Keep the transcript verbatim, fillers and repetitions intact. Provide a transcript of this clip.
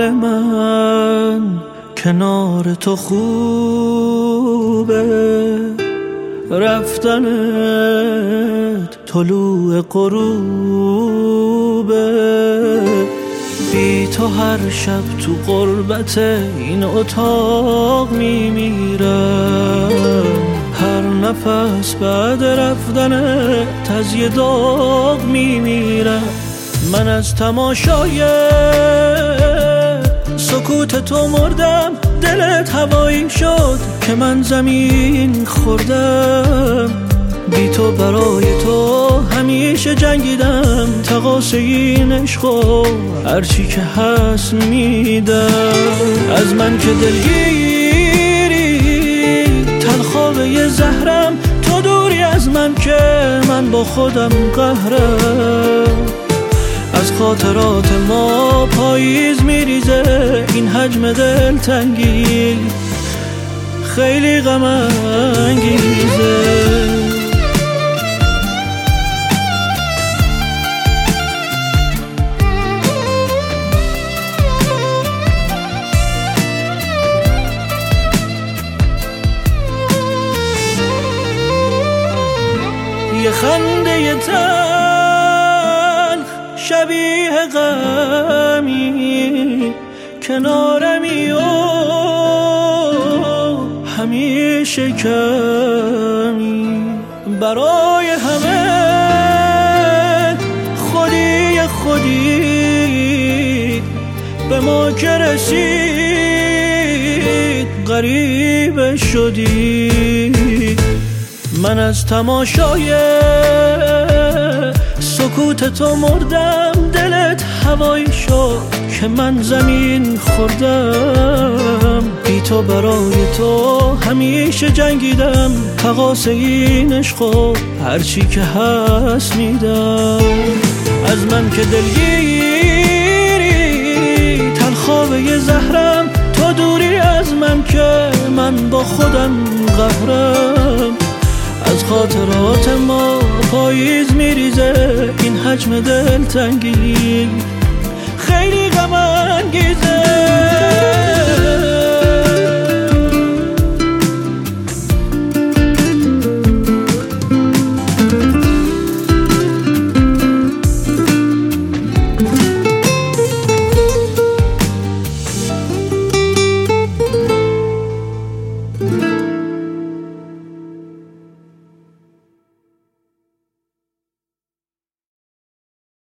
من کنار تو خوبه، رفتنت طلوع غروبه. بی تو هر شب تو غربت این اتاق میمیرم، هر نفس بعد رفتنت از یه داغ میمیرم. من از تماشای سکوت تو مردم، دلت هوایی شد که من زمین خوردم. بی تو برای تو همیشه جنگیدم، تقاص این عشقو هرچی که هست میدم. از من که دلگیری تلخواب یه زهرم، تو دوری از من که من با خودم قهرم. از خاطرات ما پاییز میریزه این حجم دلتنگی، خیلی غم انگیزه. یه خنده تلخ شبیه غمی کنارمی و همیشه کمی. برای همه خودی خودی به ما که رسید غریب شدی. من از تماشای سکوت تو مردم، دلت هوایی شد که من زمین خوردم. بی تو برای تو همیشه جنگیدم، تقاص این عشقو هرچی که هست میدم. از من که دلگیری تلخواب یه زهرم، تو دوری از من که من با خودم قهرم. از خاطرات ما پاییز میریزه این حجم دلتنگی، خیلی غم انگیزه.